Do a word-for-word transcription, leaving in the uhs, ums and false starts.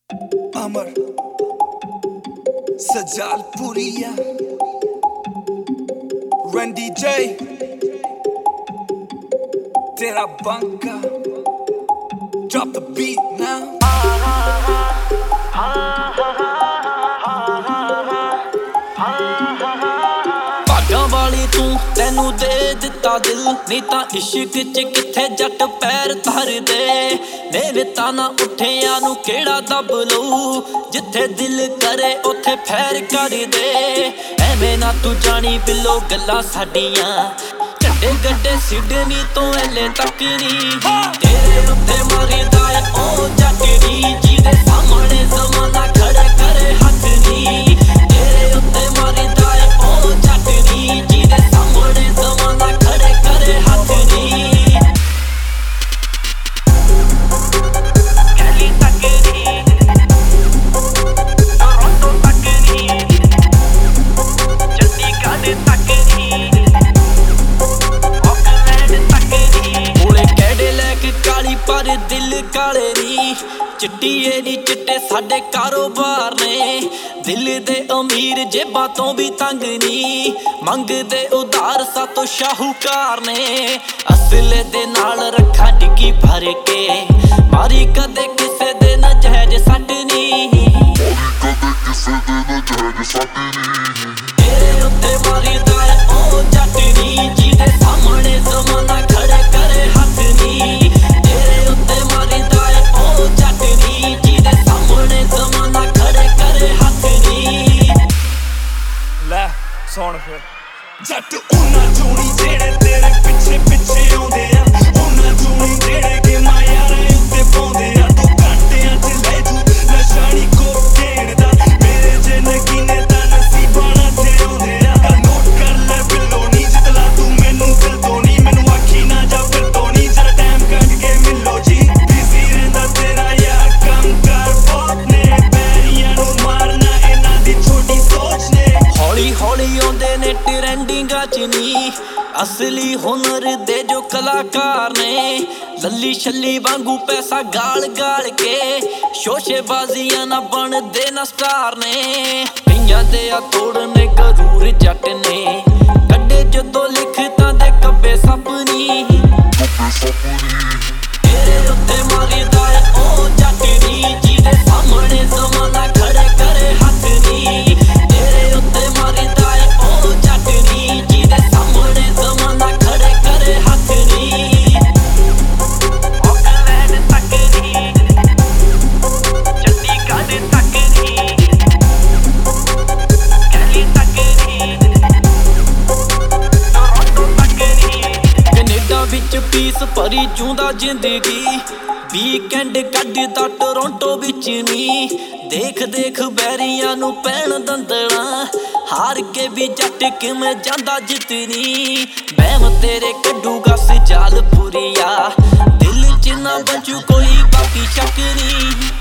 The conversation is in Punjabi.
Amar Sajalpuriya Randy J Tera Banka Drop the beat now ਭਾਗਾਂ ਵਾਲੀ ਤੂੰ ਤੈਨੂੰ ਦੇ ਦਿੱਤਾ ਦਿਲ ਨਹੀਂ ਤਾਂ ਇਸ਼ਕ ਚ ਕਿੱਥੇ ਜੱਟ ਪੈਰ ਧਰਦੇ ਮੇਰੇ ਤਾਂ ਨਾ ਉੱਠਿਆਂ ਨੂੰ ਕਿਹੜਾ ਦੱਬ ਲਊ ਜਿੱਥੇ ਦਿਲ ਕਰੇ ਉੱਥੇ ਫੈਰ ਕਰਦੇ ਐਵੇਂ ਨਾ ਤੂੰ ਜਾਣੀ ਬਿੱਲੋ ਗੱਲਾਂ ਸਾਡੀਆਂ ਝੰਡੇ ਗੱਡੇ ਸਿਡਨੀ ਤੋਂ ਐਲੇ ਤੱਕ ਨੀ ਤੇਰੇ ਉੱਤੇ ਮਾਰਦਾ ਏ ਉਹ ਜੱਟ ਨੀ ਜਿਹਦੇ ਸਾਹਮਣੇ ਜ਼ਮਾਨਾ ਖੜਾ ਕਰੇ ਹੱਥ ਨੀ ਤੇਰੇ ਉੱਤੇ ਮਾਰਦਾ ਏ ਉਹ ਜੱਟ ਨੀ ਜਿਹਦੇ ਸਾਹਮਣੇ ਜ਼ਮਾਨਾ ਖੜਾ ਕਰੇ ਹੱਥ ਨੀ ਕੈਲੀ ਤੱਕ ਨੀ ਟੋਰਾਂਟੋ ਤੱਕ ਨੀ ਚੰਡੀਗੜ੍ਹ ਤੱਕ ਨੀ ਪਰ ਦਿਲ ਕਾਲੇ ਨੀ ਚਿੱਟੀ ਏ ਨੀ ਚਿੱਟੇ ਸਾਡੇ ਕਾਰੋਬਾਰ ਨੇ ਦਿਲ ਦੇ ਅਮੀਰ ਜੇਬਾਂ ਤੋਂ ਵੀ ਤੰਗ ਨੀ ਮੰਗਦੇ ਉਧਾਰ ਸਾਤੋਂ ਸ਼ਾਹੂਕਾਰ ਨੇ ਅਸਲੇ ਦੇ ਨਾਲ ਰੱਖਾਂ ਡਿੱਗੀ ਭਰ ਕੇ ਮਾਰੀ ਕਦੇ ਕਿਸੇ ਦੇ ਨਜਾਇਜ਼ ਸੱਟ ਨੀ ਕਦੇ ਕਿਸੇ ਦੇ ਨਜਾਇਜ਼ ਸੱਟ ਨੀ ਤੇਰੇ ਉੱਤੇ ਮਾਰੀਦਾ ਏ ਉਹ ਜੱਟ ਨੀ ਜਿਹਦੇ ਸਾਹਮਣੇ ਜ਼ਮਾਨਾ ਖੜੇ ਕਰੇ ਹੱਥ ਨੀ ਤੇਰੇ ਉੱਤੇ ਮਾਰੀਦਾ ਏ ਉਹ ਜੱਟ ਨੀ ਜਿਹਦੇ ਸਾਹਮਣੇ ਜ਼ਮਾਨਾ ਖੜੇ ਕਰੇ ਹੱਥ ਨੀ ਲੈ ਸੁਣ ਫਿਰ ਜੱਟ ਉਹਨਾਂ ਚੋਣੀ ਜਿਹੜੇ ਤੇਰੇ ਪਿੱਛੇ ਪਿੱਛੇ ਆਉਂਦੇ ਆ ਉਹਨਾਂ ਚੋਣੀ ਜਿਹੜੇ ਗੇਮਾਂ ਯਾਰਾਂ ਉੱਤੇ ਪਾਉਂਦੇ ਆ ਤੂੰ ਘੰਟਿਆਂ ਚ ਲੈ ਜੂ ਨਸ਼ਾਨੀ ਕੋ ਦੇਣ ਦਾ ਮੇਰੇ ਜੇ ਨਗੀਨੇ ਤਾਂ ਨਸੀਬਾਂ ਤੇ ਆਉਂਦੇ ਆ ਨੋਟ ਕਰ ਲੈ ਬਿੱਲੋ ਨੀ ਜਿਤਲਾ ਤੂੰ ਮੈਨੂੰ ਦਿਲ ਤੋਂ ਨੀ ਮੈਨੂੰ ਆਖੀ ਨਾ ਜਾ ਫਿਰ ਤੋਂ ਨੀ ਜਰਾ ਟਾਈਮ ਕੱਢ ਕੇ ਮਿਲੋ ਜੀ ਬਿਜ਼ੀ ਰਹਿੰਦਾ ਤੇਰਾ ਯਾਰ ਕੰਮ ਕਰ ਬਹੁਤ ਨੇ ਪੈਰੀਆਂ ਨੂੰ ਮਾਰਨਾ ਇਹਨਾਂ ਦੀ ਛੋਟੀ ਸੋਚ ਨੇ ਹੌਲੀ ਹੌਲੀ ਆਉਂਦੇ ਨੇ ਟ੍ਰੈਂਡਿੰਗਾਂ ਚ ਨੀ ਅਸਲੀ ਹੁਨਰ ਦੇ ਜੋ ਕਲਾਕਾਰ ਨੇ ਲੱਲੀ ਛੱਲੀ ਵਾਂਗੂ ਪੈਸਾ ਗਾਲ ਗਾਲ ਕੇ ਸ਼ੋਸ਼ੇਬਾਜ਼ੀਆਂ ਨਾ ਬਣਦੇ ਨਾ ਸਟਾਰ ਨੇ ਕਈਆਂ ਦੇ ਆ ਤੋੜਨੇ ਗਰੂਰ ਜੱਟ ਨੇ ਕੱਢੇ ਜਦੋਂ ਲਿਖਤਾਂ ਦੇ ਕੱਬੇ ਸੱਪ ਨੀ ਤੇਰੇ ਉੱਤੇ ਮਾਰੀਦਾ ਏ ਉਹ ਜੱਟ ਨੀ ਜਿਹਦੇ ਸਾਹਮਣੇ ਜ਼ਮਾਨਾ ਖੜੇ ਕਰੇ ਹੱਥ ਨੀ ਤੇਰੇ ਉੱਤੇ ਮਾਰੀਦਾ ਏ ਉਹ ਜੱਟ ਨੀ ਜਿਹਦੇ ਸਾਹਮਣੇ ਜ਼ਮਾਨਾ ਖੜੇ ਕਰੇ ਹੱਥ ਨੀ ਆਕਲੈਂਡ ਤੱਕ ਨੀ ਚੰਡੀਗੜ੍ਹ ਤੱਕ ਨੀ ਕੈਲੀ ਤੱਕ ਨੀ ਟੋਰਾਂਟੋ ਤੱਕ ਨੀ ਕੈਨੇਡਾ ਵਿੱਚ ਪੀਸ ਭਰੀ ਜੂੰਦਾ ਜ਼ਿੰਦਗੀ ਵੀਕਐਂਡ ਕੱਢਦਾ ਟੋਰਾਂਟੋ ਵਿੱਚ ਨੀ ਦੇਖ ਦੇਖ ਬੈਰੀਆਂ ਨੂੰ ਪੈਣ ਦੰਦਲਾਂ ਹਾਰ ਕੇ ਵੀ ਜੱਟ ਕਿਵੇਂ ਜਾਂਦਾ ਜਿੱਤਨੀ ਬਹਿਮ ਤੇਰੇ ਕੱਢੂਗਾ ਸਜਾਲਪੁਰੀਆ ਦਿਲ ਚ ਨਾ ਬਚੂ ਕੋਈ ਬਾਕੀ ਸ਼ੱਕ ਨੀ